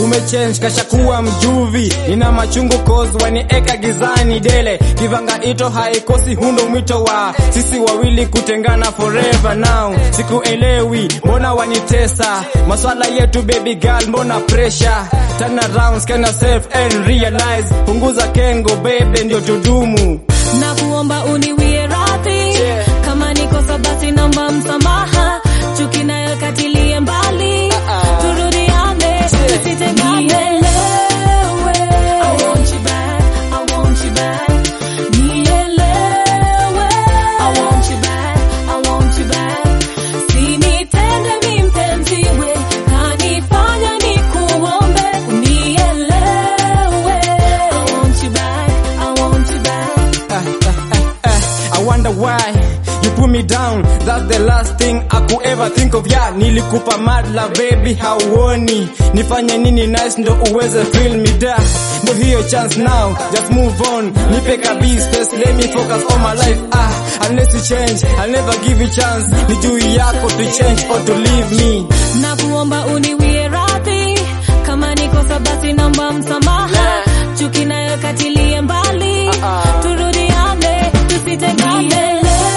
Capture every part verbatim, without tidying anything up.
umechange kasha kuwa mjuvi. Nina machungu cause wanieka gizani dele. Kivanga ito haikosi hundo mwito wa sisi wawili kutengana forever now. Sikuelewi mbona wanitesa maswala yetu baby girl, mbona pressure. Turn around, scan yourself and realize. Punguza kengo baby ndio tudumu. Na kuomba uniwie radhi, yeah. Kama nikosa basi naomba msamaha. Chuki nayo katilie mbali, uh-uh. Turudiane, yeah. Tusitengane. I want you back, I want you back. Nielewe, I want you back, I want you back. Sinitende mi mpenzi we, kanifanya nikuombe. Nielewe, I want you back, I want you back. Uh, uh, uh, uh. I wonder why you put me down. That's the last thing I could ever think of. Yeah, nilikupa madla baby, hauoni. Nifanye nini nice ndo uweze feel me da. Ndo hiyo chance now, just move on. Nipe kabi space, let me focus on my life. Ah, unless you change, I'll never give you chance. Ni juu yako to change or to leave me. Na kuomba uniwie radhi, kama nikosa basi naomba msamaha. Chuki nayo katilie mbali, uh-uh. Turudiane, tusitengane.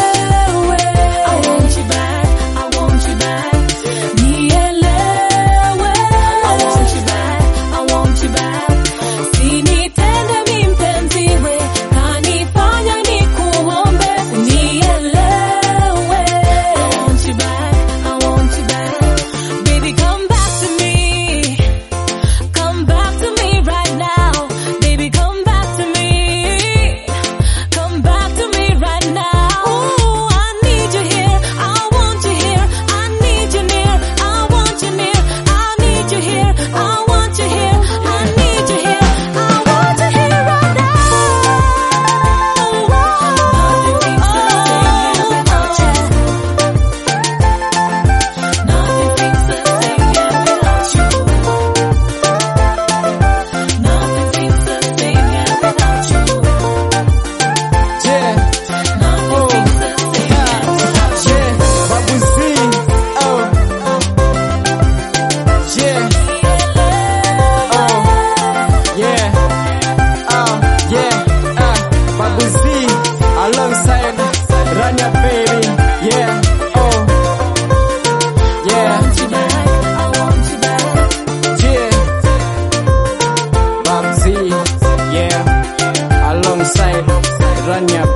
Alongside Rania baby, yeah, oh, yeah. I want you back, I want you back. Yeah, Babsy, yeah, alongside Rania